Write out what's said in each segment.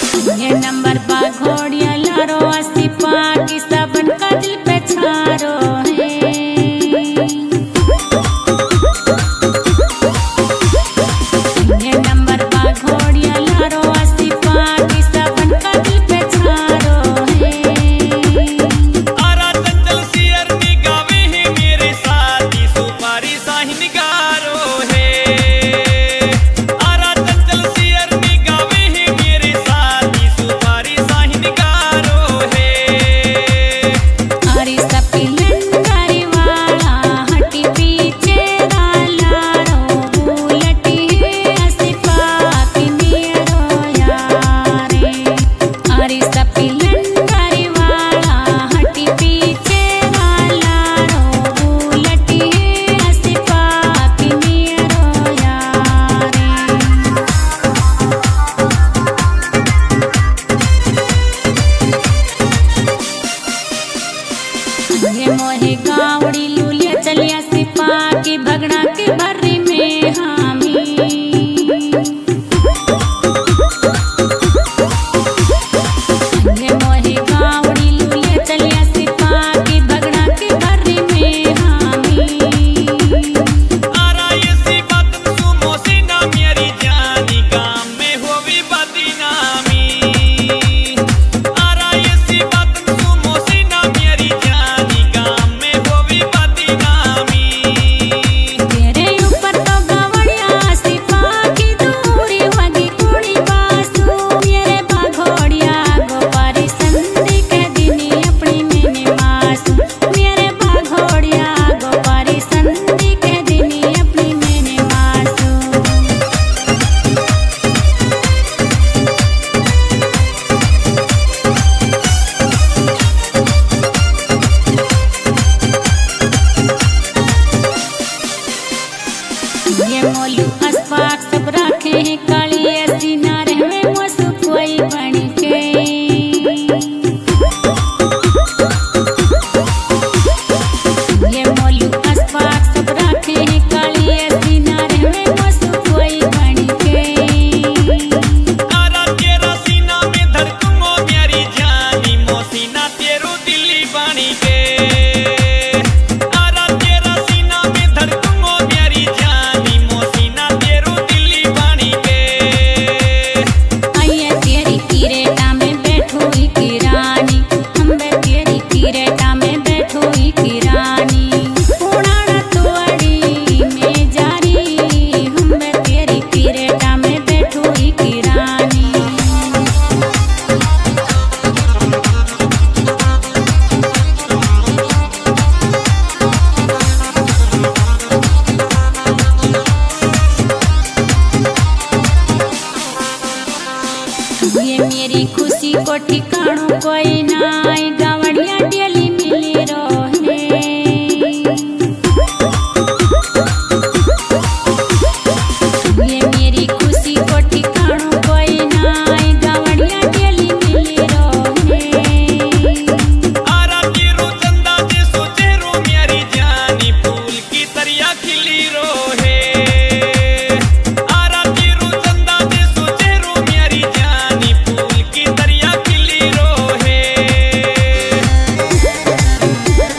ये नंबर पा घोड़िया लारो अस्सी पा की सबन का दिल पे छारो है। ये नंबर पा घोड़िया लारो अस्सी पा की सबन का दिल पे छारो है। आरा चंचल सियर निगावे है मेरे साथी सुपारी साहिन गारो है। आरा चंचल सियर निगावे है मेरे साथी सुपारी साहिन गारो है। अरे सपी लंगारी वाला हटी पीछे डालारो बुलटी है अस्सी पा की नियरो यारे। अरे सपी लंगारी वाला हटी पीछे डालारो बुलटी है अस्सी पा की नियरो यारे। ये मोहे गावड़ी लूलिया चलिया सिपा की भगड़ा के भर्री में हामी। ये मोहे गावड़ी लूलिया चलिया सिपा की भगड़ा के भर्री में हामी। आरा ये सी बात सुमो सी ना मेरी जानी गाम में होवी बदनामी। आरा ये सी बात सुमो सी ना मेरी जानी गाम में होवी बदनामी। तेरे ऊपर तो गवड़िया सिपा की दूरी वगी कुड़ी बासु। मेरे बाघोड़िया गोपारी संधि के दिनी अपनी मैंने मासू। मेरे बाघोड़िया गोपारी संधि के दिनी अपनी मैंने मासू। ये मोलू अस्पाक सब रखे हैं काली ऐसी ना रहे मसु कोई बन के। ये मोलू अस्पाक सब रखे हैं काली ऐसी ना रहे मसु कोई बन के। आरा तेरा सीना में धड़कूंगो मेरी जानी मोसीना तेरू दिल्ली बनी के। आरा तेरा सीना में धड़कूंगो मेरी जानी मोसीना तेरू दिल्ली बनी के। आइए तेरी किरेटा में बैठो ही की रानी। हम बे तेरी किरेटा में बैठो ही की रानी। उड़ाना तोड़ी में जारी। हम बे तेरी किरेटा में बैठो ही की रानी। ये मेरी खुशी को ठिकानो कोई ना गावड़िया डेली मिली रोहे। ये मेरी खुशी को ठिकानो कोई ना गावड़िया डेली मिली रोहे। आरा तेरू चंदा जे सोचे रो मेरी जानी फूल की तरिया खिली रोहे। आरा तेरू चंदा जे सोचे रो मेरी जानी फूल की तरिया खिली रोहे।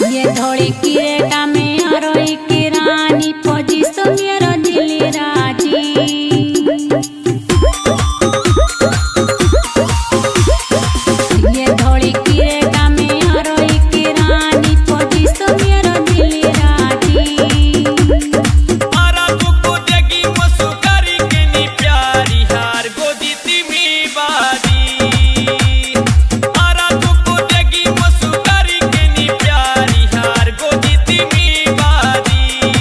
ये धोड़ी किरेटा में आरोही की रानी फौजी सो मेरो दिल राजी। ये धोड़ी किरेटा में आरोही की रानी फौजी सो मेरो दिल राजी। आरा तुको देगी मसु करी के नी प्यारी हार गोदी तिमी बादी। आरा तुको देगी मसु करी के नी प्यारी हार गोदी तिमी बादी।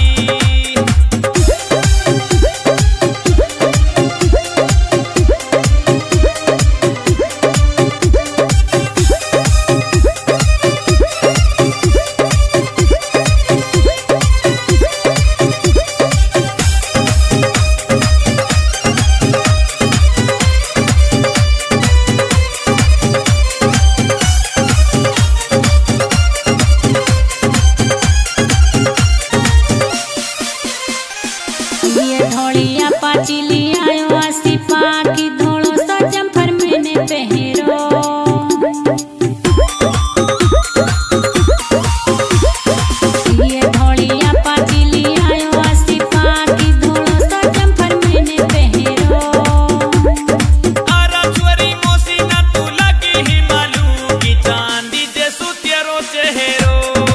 ये धोड़िया पाचिली आयो आसी पाकी धोड़ो सा जम्फर मैंने पहरो। ये धोड़िया पाचिली आयो आसी पाकी धोड़ो सा जम्फर मैंने पहरो। आरा चोरी मोसी ना तू लगी ही मालू की चांदी जैसू तेरो चेहरो।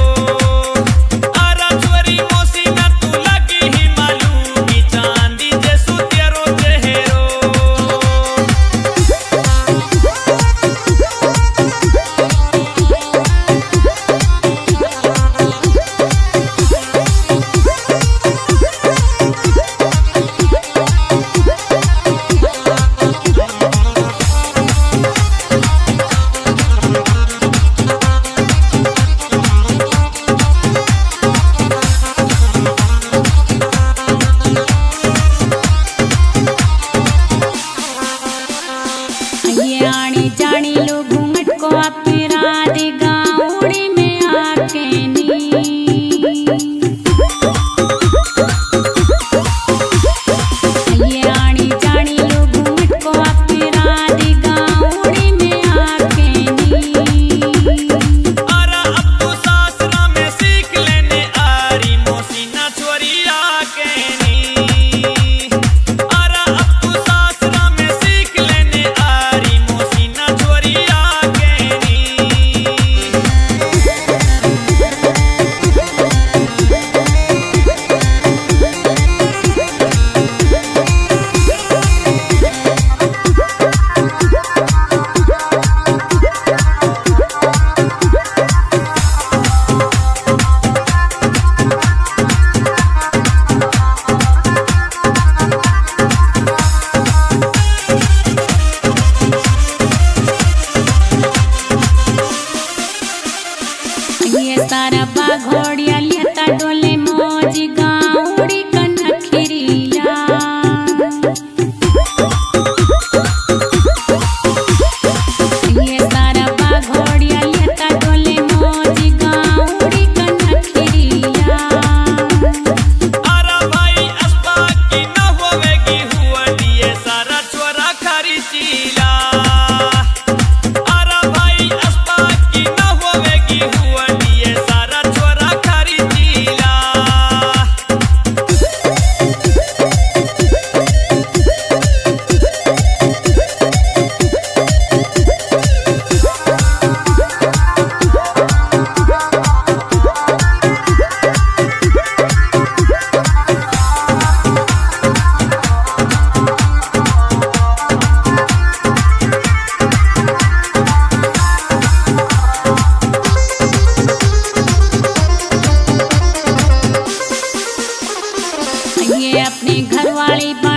आरा चोरी मोसी ना तू लगी ही मालू की चांदी जैसू तेरो चेहरो। ये आनी जानी लो घूंघट को अपना दे गाउड़ी में आके नी। ये आनी जानी लो घूंघट को अपना दे गाउड़ी में आके नी। आरा अब तू सासरा में सीख लेने आरी मोसी ना चोरी आके नी। आरा अब तू सासरा में सीख लेने आरी मोसी ना चोरी आके नी। ये सारा बाघोड़िया लेता डोले मौजी गाउड़ी कनखिरिया। ये सारा बाघोड़िया लेता डोले मौजी गाउड़ी कनखिरिया। आरा भाई अस्पाक की न होवेगी हुआ दिए सारा चोरा खरी चीला। आरा भाई अस्पाक की न होवेगी हुआ दिए सारा चोरा खरी चीला। ये अपने घर वाली